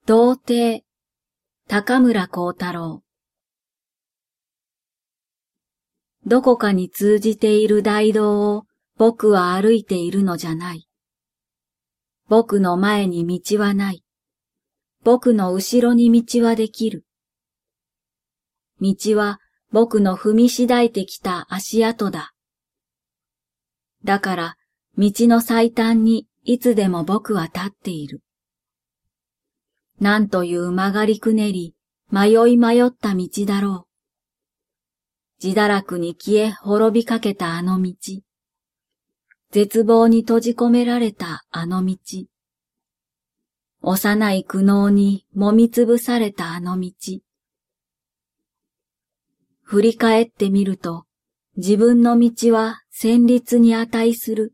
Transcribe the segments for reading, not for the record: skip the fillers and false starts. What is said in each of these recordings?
童貞、高村光太郎。どこかに通じている大道を僕は歩いているのじゃない。僕の前に道はない。僕の後ろに道はできる。道は僕の踏みしだいてきた足跡だ。だから道の最端にいつでも僕は立っている。なんという曲がりくねり、迷い迷った道だろう。自堕落に消え滅びかけたあの道。絶望に閉じ込められたあの道。幼い苦悩に揉みつぶされたあの道。振り返ってみると、自分の道は旋律に値する。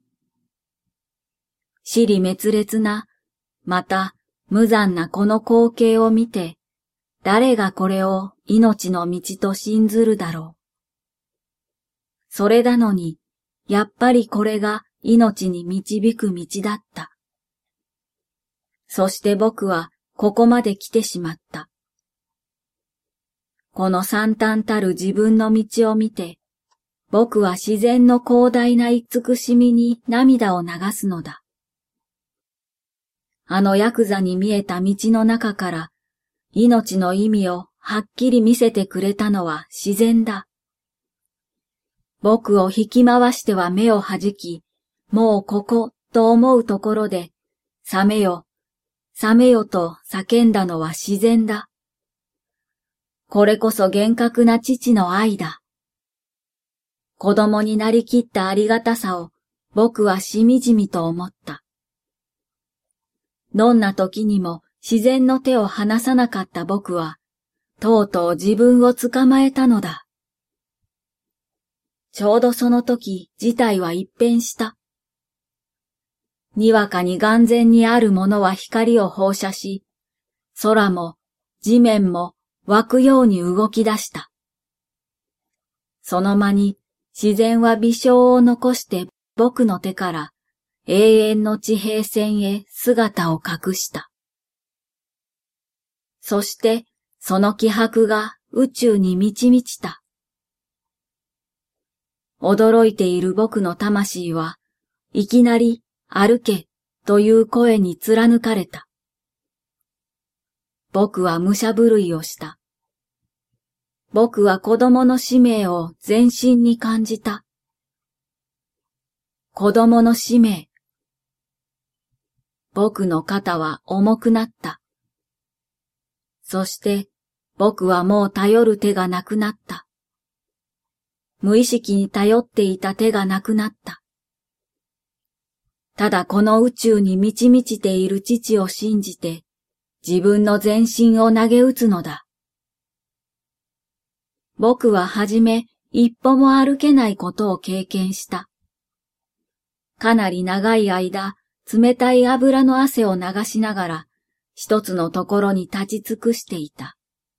支離滅裂な、また無残なこの光景を見て、誰がこれを命の道と信ずるだろう。それなのに、やっぱりこれが命に導く道だった。そして僕はここまで来てしまった。この惨憺たる自分の道を見て、僕は自然の広大な慈しみに涙を流すのだ。あのヤクザに見えた道の中から、命の意味をはっきり見せてくれたのは自然だ。僕を引き回しては目をはじき、もうここと思うところで、覚めよ、覚めよと叫んだのは自然だ。これこそ厳格な父の愛だ。子供になりきったありがたさを僕はしみじみと思った。どんな時にも自然の手を離さなかった僕は、とうとう自分を捕まえたのだ。ちょうどその時、事態は一変した。にわかに眼前にあるものは光を放射し、空も地面も湧くように動き出した。その間に自然は微笑を残して僕の手から永遠の地平線へ姿を隠した。そしてその気迫が宇宙に満ち満ちた。驚いている僕の魂はいきなり歩けという声に貫かれた。僕は武者震いをした。僕は子供の使命を全身に感じた。子供の使命。僕の肩は重くなった。そして僕はもう頼る手がなくなった。無意識に頼っていた手がなくなった。ただこの宇宙に満ち満ちている父を信じて自分の全身を投げ打つのだ。僕ははじめ一歩も歩けないことを経験した。かなり長い間、冷たい油の汗を流しながら、一つのところに立ち尽くしていた。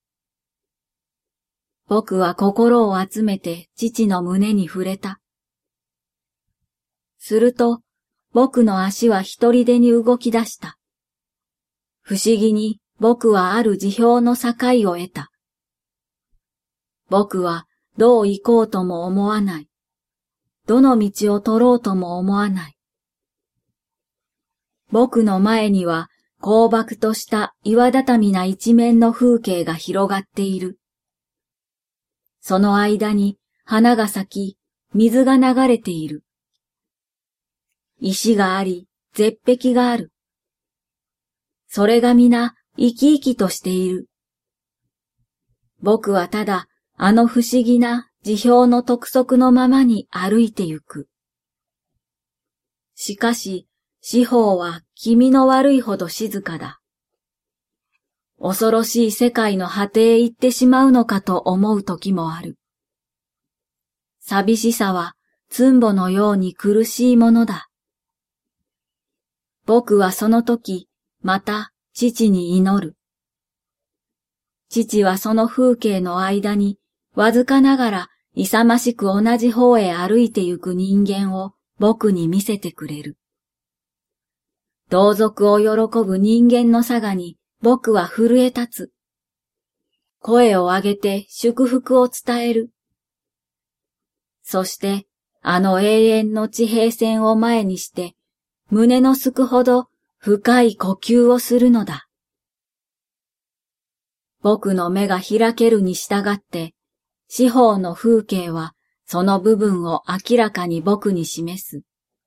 僕は心を集めて父の胸に触れた。すると、僕の足は一人でに動き出した。不思議に僕はある辞表の境を得た。僕はどう行こうとも思わない。どの道を取ろうとも思わない。僕の前には荒漠とした岩畳な一面の風景が広がっている。その間に花が咲き、水が流れている。石があり、絶壁がある。それが皆生き生きとしている。僕はただあの不思議な辞表の督促のままに歩いてゆく。しかし、四方は気味の悪いほど静かだ。恐ろしい世界の果てへ行ってしまうのかと思う時もある。寂しさはつんぼのように苦しいものだ。僕はその時、また父に祈る。父はその風景の間に、わずかながら勇ましく同じ方へ歩いてゆく人間を僕に見せてくれる。同族を喜ぶ人間のさがに僕は震え立つ。声を上げて祝福を伝える。そして、あの永遠の地平線を前にして、胸のすくほど深い呼吸をするのだ。僕の目が開けるに従って、四方の風景はその部分を明らかに僕に示す。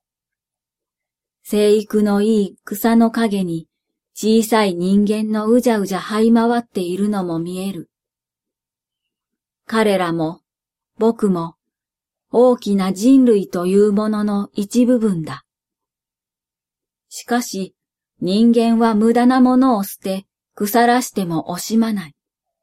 生育のいい草の陰に小さい人間のうじゃうじゃ這い回っているのも見える。彼らも僕も大きな人類というものの一部分だ。しかし人間は無駄なものを捨て腐らしても惜しまない。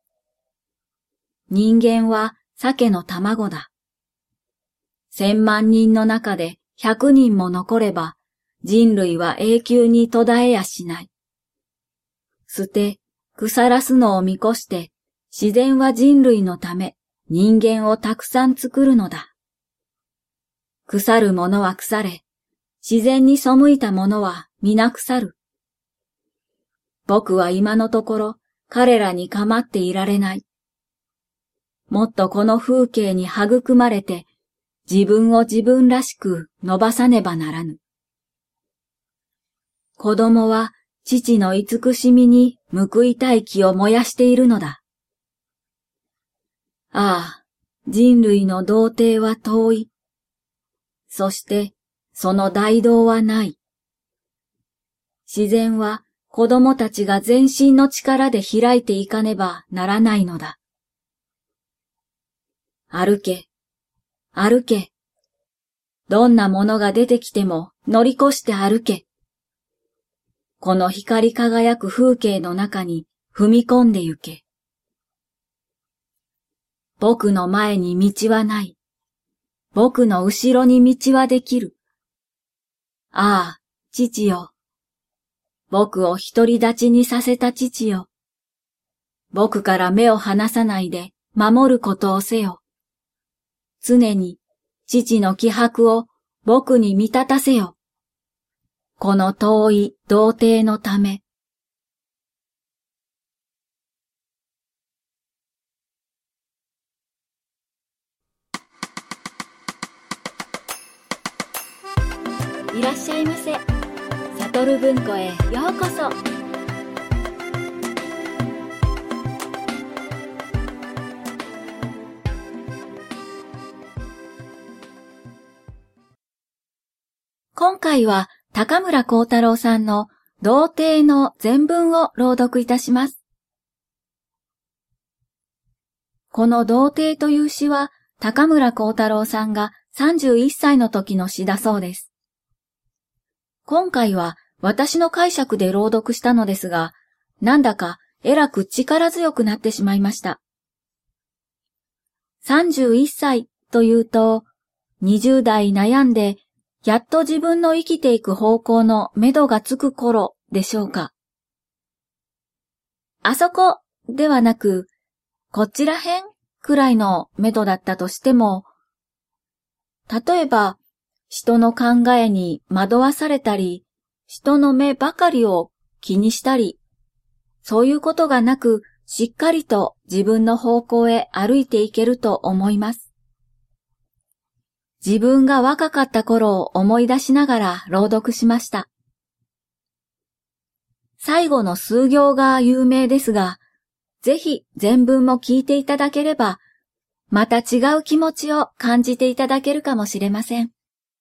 人間は鮭の卵だ。1000万人の中で100人も残れば人類は永久に途絶えやしない。捨て、腐らすのを見越して自然は人類のため人間をたくさん作るのだ。腐るものは腐れ、自然に背いたものは皆腐る。僕は今のところ彼らに構っていられない。もっとこの風景に育まれて自分を自分らしく伸ばさねばならぬ。子供は父の慈しみに報いたい気を燃やしているのだ。ああ、人類の童貞は遠い。そしてその大道はない。自然は子供たちが全身の力で開いていかねばならないのだ。歩け、歩け。どんなものが出てきても乗り越して歩け。この光り輝く風景の中に踏み込んでゆけ。僕の前に道はない。僕の後ろに道はできる。ああ、父よ。僕を独り立ちにさせた父よ。僕から目を離さないで守ることをせよ。常に父の気迫を僕に見立たせよ。この遠い童貞のため。いらっしゃいませ。悟文庫へようこそ。今回は高村光太郎さんの童貞の全文を朗読いたします。この童貞という詩は高村光太郎さんが31歳の時の詩だそうです。今回は私の解釈で朗読したのですが、なんだかえらく力強くなってしまいました。31歳というと、20代悩んでやっと自分の生きていく方向の目処がつく頃でしょうか。あそこではなく、こっちらへんくらいの目処だったとしても、例えば人の考えに惑わされたり、人の目ばかりを気にしたり、そういうことがなく、しっかりと自分の方向へ歩いていけると思います。自分が若かった頃を思い出しながら朗読しました。最後の数行が有名ですが、ぜひ全文も聞いていただければ、また違う気持ちを感じていただけるかもしれません。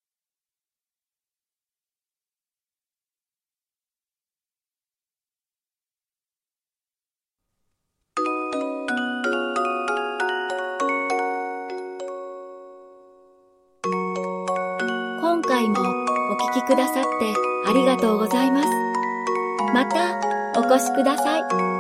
今回もお聞きくださってありがとうございます。またお越しください。